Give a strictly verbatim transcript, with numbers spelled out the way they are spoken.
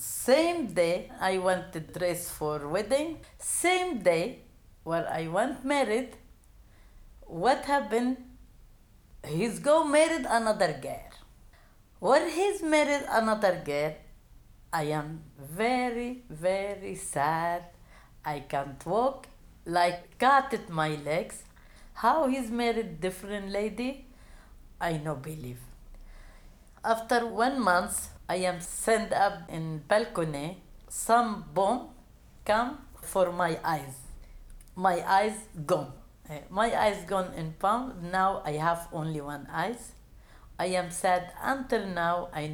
Same day I want to dress for wedding. Same day where I want married. What happened? He's go married another girl. When he's married another girl, I am very, very sad. I can't walk, like cut my legs. How he's married different lady, I no believe. After one month, I am sent up in balcony. Some bomb come for my eyes. My eyes gone. Eh, My eyes gone in palm. Now I have only one eyes. I am sad until now. I